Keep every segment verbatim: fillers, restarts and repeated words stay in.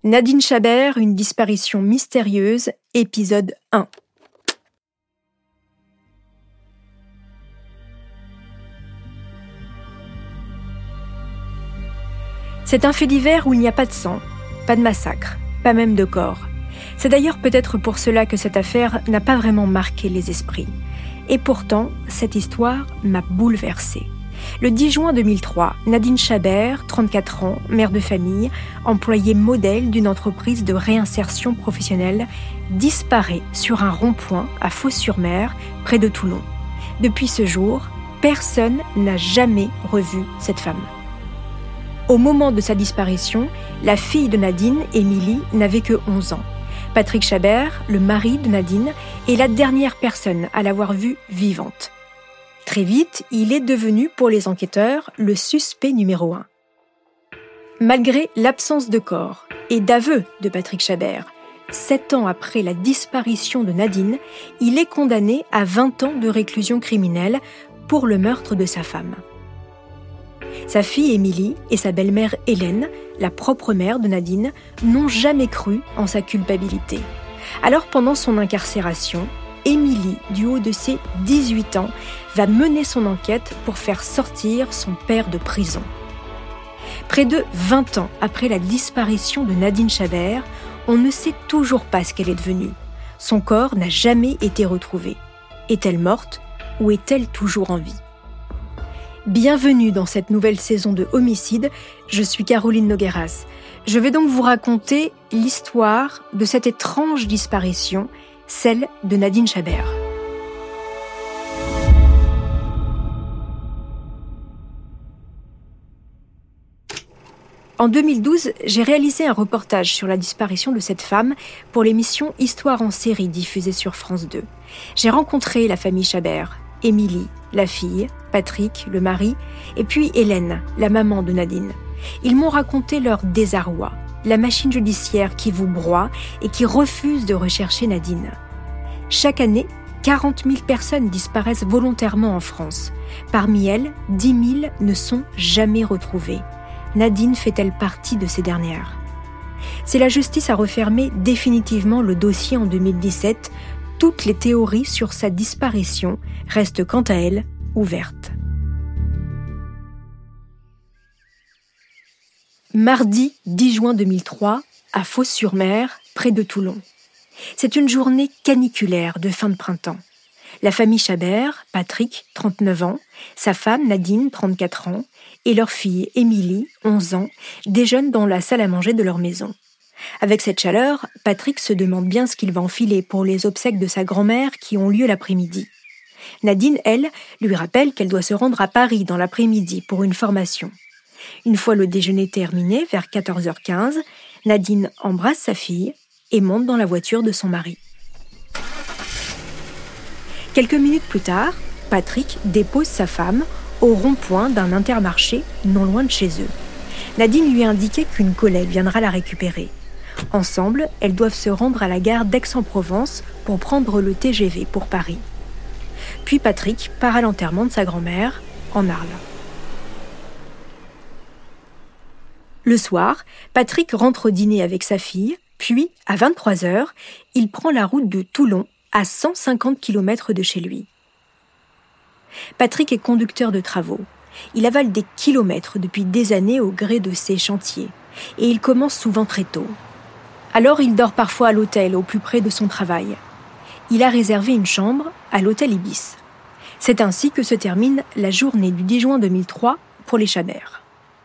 Nadine Chabert, une disparition mystérieuse, épisode un. C'est un fait divers où il n'y a pas de sang, pas de massacre, pas même de corps. C'est d'ailleurs peut-être pour cela que cette affaire n'a pas vraiment marqué les esprits. Et pourtant, cette histoire m'a bouleversée. Le dix juin deux mille trois, Nadine Chabert, trente-quatre ans, mère de famille, employée modèle d'une entreprise de réinsertion professionnelle, disparaît sur un rond-point à Fos-sur-Mer, près de Toulon. Depuis ce jour, personne n'a jamais revu cette femme. Au moment de sa disparition, la fille de Nadine, Émilie, n'avait que onze ans. Patrick Chabert, le mari de Nadine, est la dernière personne à l'avoir vue vivante. Très vite, il est devenu, pour les enquêteurs, le suspect numéro un. Malgré l'absence de corps et d'aveu de Patrick Chabert, sept ans après la disparition de Nadine, il est condamné à vingt ans de réclusion criminelle pour le meurtre de sa femme. Sa fille Émilie et sa belle-mère Hélène, la propre mère de Nadine, n'ont jamais cru en sa culpabilité. Alors pendant son incarcération, Émilie, du haut de ses dix-huit ans, va mener son enquête pour faire sortir son père de prison. Près de vingt ans après la disparition de Nadine Chabert, on ne sait toujours pas ce qu'elle est devenue. Son corps n'a jamais été retrouvé. Est-elle morte ou est-elle toujours en vie ? Bienvenue dans cette nouvelle saison de Homicide, je suis Caroline Nogueras. Je vais donc vous raconter l'histoire de cette étrange disparition, celle de Nadine Chabert. En deux mille douze, j'ai réalisé un reportage sur la disparition de cette femme pour l'émission Histoire en série diffusée sur France deux. J'ai rencontré la famille Chabert, Émilie, la fille, Patrick, le mari, et puis Hélène, la maman de Nadine. Ils m'ont raconté leur désarroi, la machine judiciaire qui vous broie et qui refuse de rechercher Nadine. Chaque année, quarante mille personnes disparaissent volontairement en France. Parmi elles, dix mille ne sont jamais retrouvées. Nadine fait-elle partie de ces dernières ? Si la justice a refermé définitivement le dossier en deux mille dix-sept, toutes les théories sur sa disparition restent quant à elles ouvertes. Mardi dix juin deux mille trois, à Fos-sur-Mer, près de Toulon. C'est une journée caniculaire de fin de printemps. La famille Chabert, Patrick, trente-neuf ans, sa femme Nadine, trente-quatre ans, et leur fille Émilie, onze ans, déjeunent dans la salle à manger de leur maison. Avec cette chaleur, Patrick se demande bien ce qu'il va enfiler pour les obsèques de sa grand-mère qui ont lieu l'après-midi. Nadine, elle, lui rappelle qu'elle doit se rendre à Paris dans l'après-midi pour une formation. Une fois le déjeuner terminé, vers quatorze heures quinze, Nadine embrasse sa fille et monte dans la voiture de son mari. Quelques minutes plus tard, Patrick dépose sa femme au rond-point d'un Intermarché non loin de chez eux. Nadine lui a indiqué qu'une collègue viendra la récupérer. Ensemble, elles doivent se rendre à la gare d'Aix-en-Provence pour prendre le T G V pour Paris. Puis Patrick part à l'enterrement de sa grand-mère, en Arles. Le soir, Patrick rentre dîner avec sa fille, puis, à vingt-trois heures, il prend la route de Toulon, à cent cinquante kilomètres de chez lui. Patrick est conducteur de travaux. Il avale des kilomètres depuis des années au gré de ses chantiers, et il commence souvent très tôt. Alors il dort parfois à l'hôtel au plus près de son travail. Il a réservé une chambre à l'hôtel Ibis. C'est ainsi que se termine la journée du dix juin deux mille trois pour les Chabert.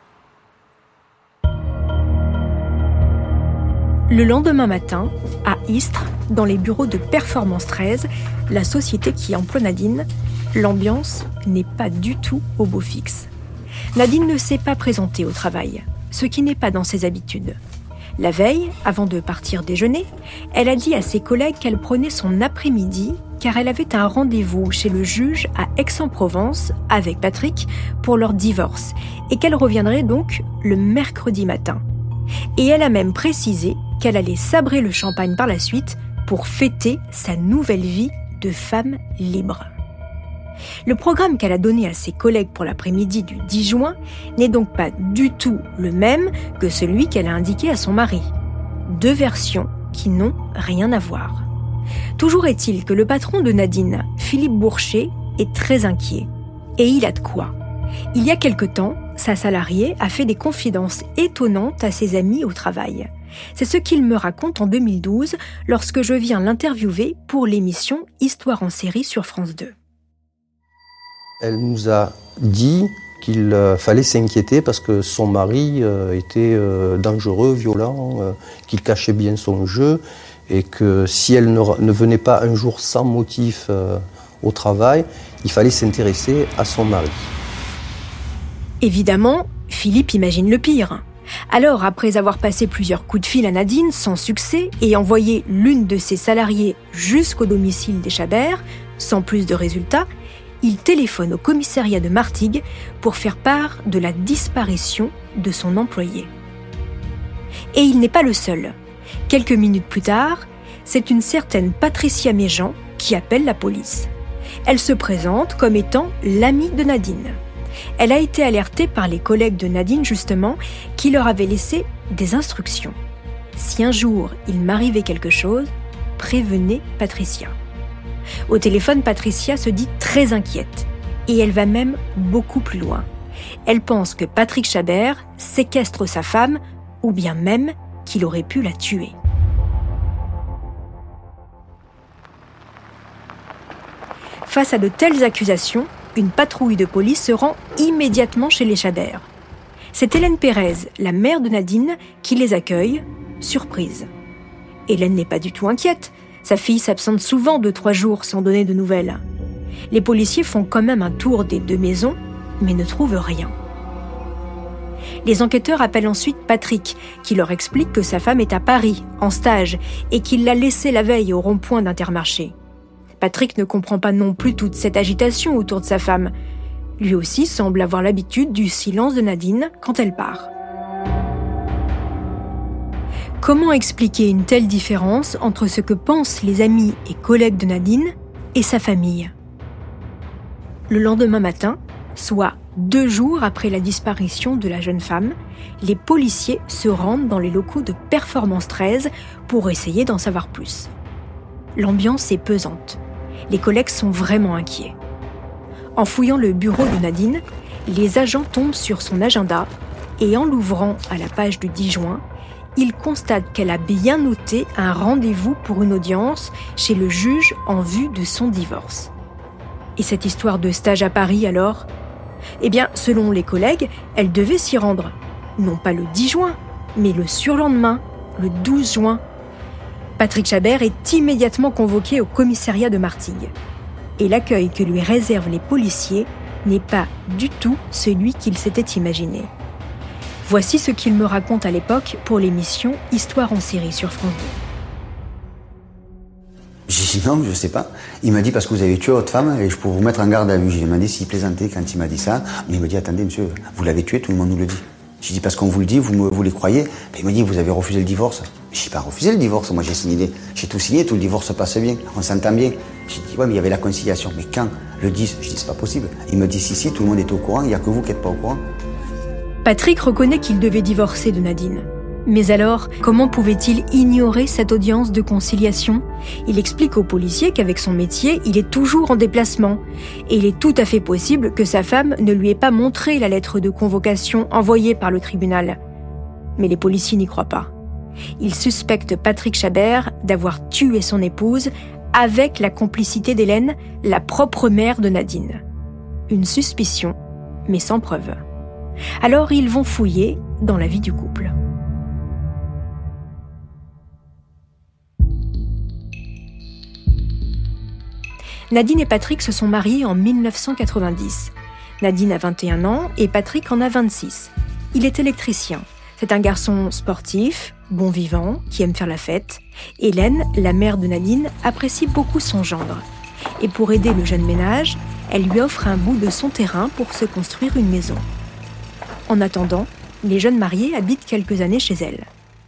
Le lendemain matin, à Istres, dans les bureaux de Performance treize, la société qui emploie Nadine, l'ambiance n'est pas du tout au beau fixe. Nadine ne s'est pas présentée au travail, ce qui n'est pas dans ses habitudes. La veille, avant de partir déjeuner, elle a dit à ses collègues qu'elle prenait son après-midi car elle avait un rendez-vous chez le juge à Aix-en-Provence avec Patrick pour leur divorce et qu'elle reviendrait donc le mercredi matin. Et elle a même précisé qu'elle allait sabrer le champagne par la suite pour fêter sa nouvelle vie de femme libre. Le programme qu'elle a donné à ses collègues pour l'après-midi du dix juin n'est donc pas du tout le même que celui qu'elle a indiqué à son mari. deux versions qui n'ont rien à voir. Toujours est-il que le patron de Nadine, Philippe Bourcher, est très inquiet. Et il a de quoi. Il y a quelque temps, sa salariée a fait des confidences étonnantes à ses amis au travail. C'est ce qu'il me raconte en deux mille douze lorsque je viens l'interviewer pour l'émission Histoire en série sur France deux. Elle nous a dit qu'il euh, fallait s'inquiéter parce que son mari euh, était euh, dangereux, violent, euh, qu'il cachait bien son jeu et que si elle ne, ne venait pas un jour sans motif euh, au travail, il fallait s'intéresser à son mari. Évidemment, Philippe imagine le pire. Alors, après avoir passé plusieurs coups de fil à Nadine sans succès et envoyé l'une de ses salariées jusqu'au domicile des Chabert, sans plus de résultats, il téléphone au commissariat de Martigues pour faire part de la disparition de son employé. Et il n'est pas le seul. Quelques minutes plus tard, c'est une certaine Patricia Méjean qui appelle la police. Elle se présente comme étant l'amie de Nadine. Elle a été alertée par les collègues de Nadine, justement, qui leur avaient laissé des instructions. Si un jour il m'arrivait quelque chose, prévenez Patricia. Au téléphone, Patricia se dit très inquiète. Et elle va même beaucoup plus loin. Elle pense que Patrick Chabert séquestre sa femme, ou bien même qu'il aurait pu la tuer. Face à de telles accusations, une patrouille de police se rend immédiatement chez les Chabert. C'est Hélène Pérez, la mère de Nadine, qui les accueille, surprise. Hélène n'est pas du tout inquiète. Sa fille s'absente souvent de trois jours sans donner de nouvelles. Les policiers font quand même un tour des deux maisons, mais ne trouvent rien. Les enquêteurs appellent ensuite Patrick, qui leur explique que sa femme est à Paris, en stage, et qu'il l'a laissée la veille au rond-point d'Intermarché. Patrick ne comprend pas non plus toute cette agitation autour de sa femme. Lui aussi semble avoir l'habitude du silence de Nadine quand elle part. Comment expliquer une telle différence entre ce que pensent les amis et collègues de Nadine et sa famille ? Le lendemain matin, soit deux jours après la disparition de la jeune femme, les policiers se rendent dans les locaux de Performance treize pour essayer d'en savoir plus. L'ambiance est pesante. Les collègues sont vraiment inquiets. En fouillant le bureau de Nadine, les agents tombent sur son agenda et en l'ouvrant à la page du dix juin, ils constatent qu'elle a bien noté un rendez-vous pour une audience chez le juge en vue de son divorce. Et cette histoire de stage à Paris alors ? Eh bien, selon les collègues, elle devait s'y rendre, non pas le dix juin, mais le surlendemain, le douze juin. Patrick Chabert est immédiatement convoqué au commissariat de Martigues. Et l'accueil que lui réservent les policiers n'est pas du tout celui qu'il s'était imaginé. Voici ce qu'il me raconte à l'époque pour l'émission Histoire en série sur France deux. J'ai dit non, je sais pas. Il m'a dit parce que vous avez tué votre femme et je peux vous mettre en garde à vue. J'ai demandé s'il plaisantait quand il m'a dit ça. Mais il me dit attendez monsieur, vous l'avez tué, tout le monde nous le dit. J'ai dit parce qu'on vous le dit, vous, me, vous les croyez. Mais il m'a dit vous avez refusé le divorce. Je n'ai pas refusé le divorce, moi j'ai signé, j'ai tout signé, tout le divorce passe bien, on s'entend bien. J'ai dit ouais mais il y avait la conciliation. Mais quand le dix, je dis c'est pas possible. Il me dit si si, tout le monde est au courant, il n'y a que vous qui n'êtes pas au courant. Patrick reconnaît qu'il devait divorcer de Nadine. Mais alors, comment pouvait-il ignorer cette audience de conciliation ? Il explique aux policiers qu'avec son métier, il est toujours en déplacement. Et il est tout à fait possible que sa femme ne lui ait pas montré la lettre de convocation envoyée par le tribunal. Mais les policiers n'y croient pas. Ils suspectent Patrick Chabert d'avoir tué son épouse avec la complicité d'Hélène, la propre mère de Nadine. Une suspicion, mais sans preuve. Alors ils vont fouiller dans la vie du couple. Nadine et Patrick se sont mariés en dix-neuf cent quatre-vingt-dix. Nadine a vingt et un ans et Patrick en a vingt-six. Il est électricien. C'est un garçon sportif, bon vivant, qui aime faire la fête. Hélène, la mère de Nadine, apprécie beaucoup son gendre. Et pour aider le jeune ménage, elle lui offre un bout de son terrain pour se construire une maison. En attendant, les jeunes mariés habitent quelques années chez elle.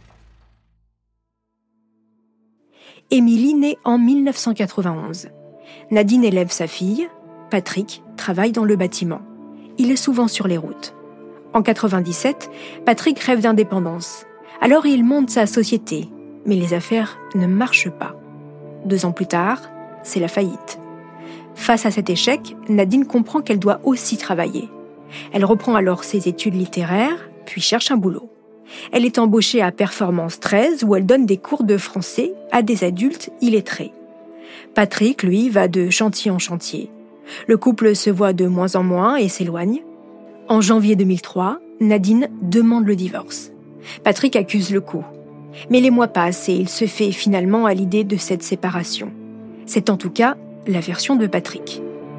Émilie naît en dix-neuf cent quatre-vingt-onze. Nadine élève sa fille, Patrick travaille dans le bâtiment. Il est souvent sur les routes. En quatre-vingt-dix-sept, Patrick rêve d'indépendance. Alors il monte sa société, mais les affaires ne marchent pas. Deux ans plus tard, c'est la faillite. Face à cet échec, Nadine comprend qu'elle doit aussi travailler. Elle reprend alors ses études littéraires, puis cherche un boulot. Elle est embauchée à Performance treize, où elle donne des cours de français à des adultes illettrés. Patrick, lui, va de chantier en chantier. Le couple se voit de moins en moins et s'éloigne. En janvier deux mille trois, Nadine demande le divorce. Patrick accuse le coup. Mais les mois passent et il se fait finalement à l'idée de cette séparation. C'est en tout cas la version de Patrick.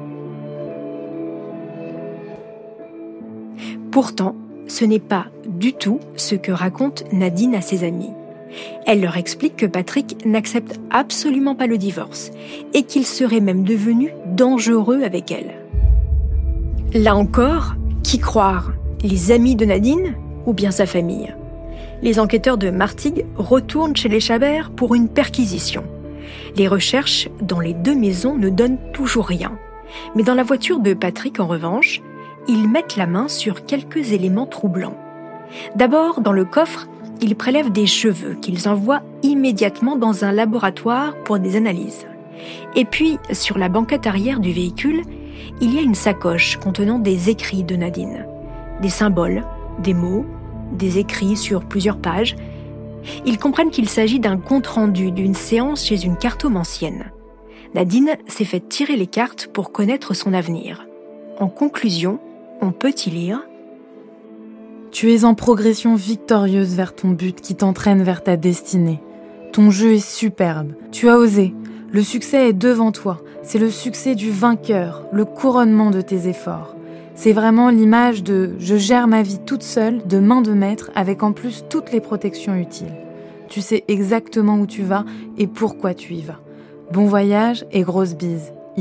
Pourtant, ce n'est pas du tout ce que raconte Nadine à ses amis. Elle leur explique que Patrick n'accepte absolument pas le divorce et qu'il serait même devenu dangereux avec elle. Là encore, qui croire ? Les amis de Nadine ou bien sa famille ? Les enquêteurs de Martigues retournent chez les Chabert pour une perquisition. Les recherches dans les deux maisons ne donnent toujours rien. Mais dans la voiture de Patrick, en revanche, ils mettent la main sur quelques éléments troublants. D'abord, dans le coffre, ils prélèvent des cheveux qu'ils envoient immédiatement dans un laboratoire pour des analyses. Et puis, sur la banquette arrière du véhicule, il y a une sacoche contenant des écrits de Nadine. Des symboles, des mots, des écrits sur plusieurs pages. Ils comprennent qu'il s'agit d'un compte-rendu d'une séance chez une cartomancienne. Nadine s'est fait tirer les cartes pour connaître son avenir. En conclusion, on peut y lire: Tu es en progression victorieuse vers ton but qui t'entraîne vers ta destinée. Ton jeu est superbe. Tu as osé. Le succès est devant toi. C'est le succès du vainqueur, le couronnement de tes efforts. C'est vraiment l'image de « je gère ma vie toute seule, de main de maître, avec en plus toutes les protections utiles. Tu sais exactement où tu vas et pourquoi tu y vas. Bon voyage et grosse bise, Isa. »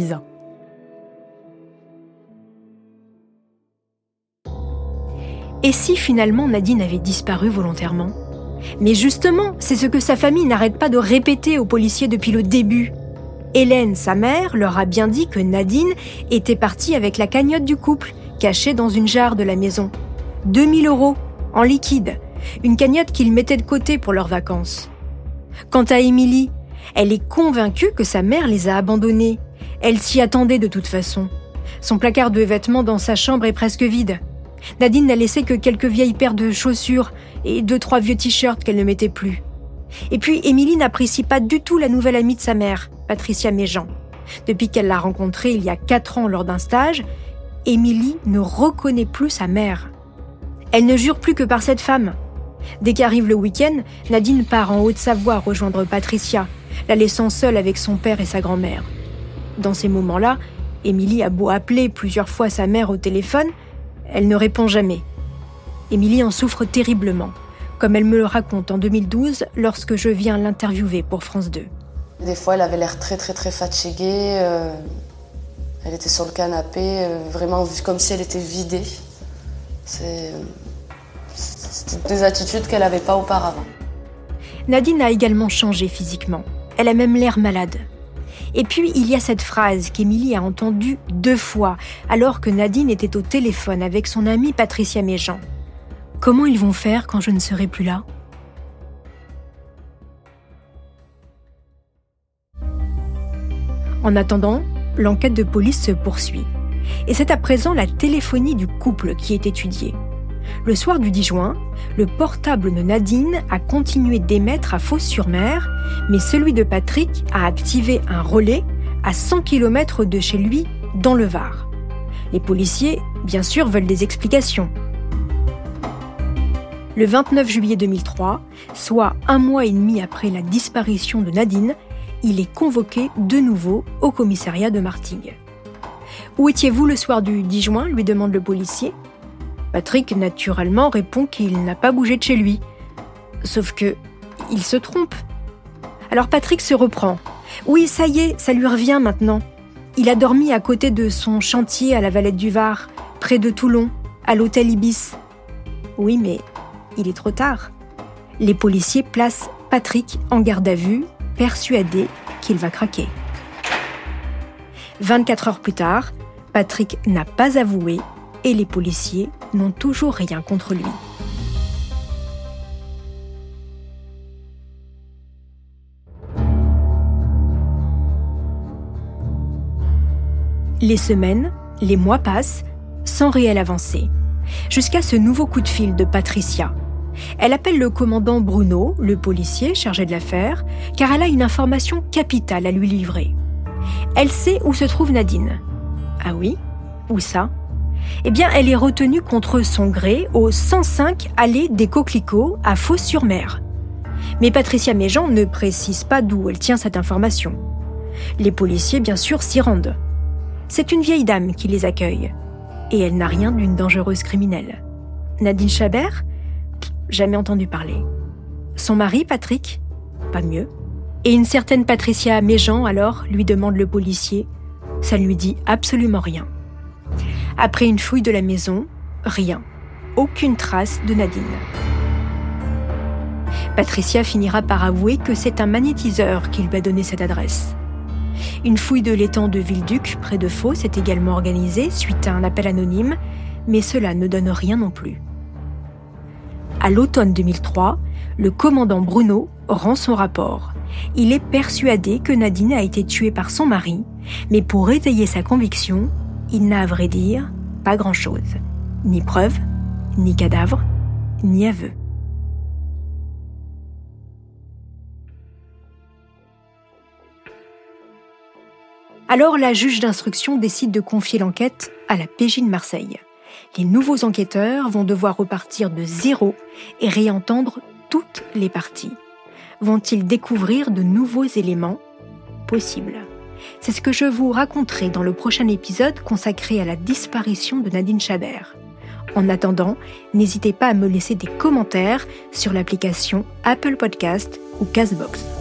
Et si finalement Nadine avait disparu volontairement ? Mais justement, c'est ce que sa famille n'arrête pas de répéter aux policiers depuis le début. Hélène, sa mère, leur a bien dit que Nadine était partie avec la cagnotte du couple, cachée dans une jarre de la maison. deux mille euros, en liquide, une cagnotte qu'ils mettaient de côté pour leurs vacances. Quant à Émilie, elle est convaincue que sa mère les a abandonnés. Elle s'y attendait de toute façon. Son placard de vêtements dans sa chambre est presque vide. Nadine n'a laissé que quelques vieilles paires de chaussures et deux, trois vieux t-shirts qu'elle ne mettait plus. Et puis, Émilie n'apprécie pas du tout la nouvelle amie de sa mère, Patricia Méjean. Depuis qu'elle l'a rencontrée il y a quatre ans lors d'un stage, Émilie ne reconnaît plus sa mère. Elle ne jure plus que par cette femme. Dès qu'arrive le week-end, Nadine part en Haute-Savoie rejoindre Patricia, la laissant seule avec son père et sa grand-mère. Dans ces moments-là, Émilie a beau appeler plusieurs fois sa mère au téléphone, elle ne répond jamais. Émilie en souffre terriblement, comme elle me le raconte en deux mille douze lorsque je viens l'interviewer pour France deux. Des fois, elle avait l'air très très très fatiguée. Euh, elle était sur le canapé, euh, vraiment comme si elle était vidée. C'est, c'était des attitudes qu'elle n'avait pas auparavant. Nadine a également changé physiquement. Elle a même l'air malade. Et puis, il y a cette phrase qu'Émilie a entendue deux fois, alors que Nadine était au téléphone avec son amie Patricia Méjean. « Comment ils vont faire quand je ne serai plus là ?» En attendant, l'enquête de police se poursuit. Et c'est à présent la téléphonie du couple qui est étudiée. Le soir du dix juin, le portable de Nadine a continué d'émettre à Fos-sur-Mer, mais celui de Patrick a activé un relais à cent kilomètres de chez lui, dans le Var. Les policiers, bien sûr, veulent des explications. Le vingt-neuf juillet deux mille trois, soit un mois et demi après la disparition de Nadine, il est convoqué de nouveau au commissariat de Martigues. « Où étiez-vous le soir du dix juin ?» lui demande le policier. Patrick, naturellement, répond qu'il n'a pas bougé de chez lui. Sauf que, il se trompe. Alors Patrick se reprend. Oui, ça y est, ça lui revient maintenant. Il a dormi à côté de son chantier à la Valette du Var, près de Toulon, à l'hôtel Ibis. Oui, mais il est trop tard. Les policiers placent Patrick en garde à vue, persuadés qu'il va craquer. vingt-quatre heures plus tard, Patrick n'a pas avoué et les policiers n'ont toujours rien contre lui. Les semaines, les mois passent, sans réelle avancée. Jusqu'à ce nouveau coup de fil de Patricia. Elle appelle le commandant Bruno, le policier chargé de l'affaire, car elle a une information capitale à lui livrer. Elle sait où se trouve Nadine. Ah oui ? Où ça ? Eh bien, elle est retenue contre son gré au cent cinq allée des Coquelicots à Fos-sur-Mer. Mais Patricia Méjean ne précise pas d'où elle tient cette information. Les policiers, bien sûr, s'y rendent. C'est une vieille dame qui les accueille. Et elle n'a rien d'une dangereuse criminelle. Nadine Chabert ? Jamais entendu parler. Son mari, Patrick ? Pas mieux. Et une certaine Patricia Méjean, alors, lui demande le policier. Ça ne lui dit absolument rien. Après une fouille de la maison, rien. Aucune trace de Nadine. Patricia finira par avouer que c'est un magnétiseur qui lui a donné cette adresse. Une fouille de l'étang de Villeduc, près de Fos, est également organisée suite à un appel anonyme, mais cela ne donne rien non plus. À l'automne deux mille trois, le commandant Bruno rend son rapport. Il est persuadé que Nadine a été tuée par son mari, mais pour étayer sa conviction, il n'a à vrai dire pas grand-chose. Ni preuve, ni cadavre, ni aveu. Alors la juge d'instruction décide de confier l'enquête à la P J de Marseille. Les nouveaux enquêteurs vont devoir repartir de zéro et réentendre toutes les parties. Vont-ils découvrir de nouveaux éléments ? Possible. C'est ce que je vous raconterai dans le prochain épisode consacré à la disparition de Nadine Chabert. En attendant, n'hésitez pas à me laisser des commentaires sur l'application Apple Podcast ou Castbox.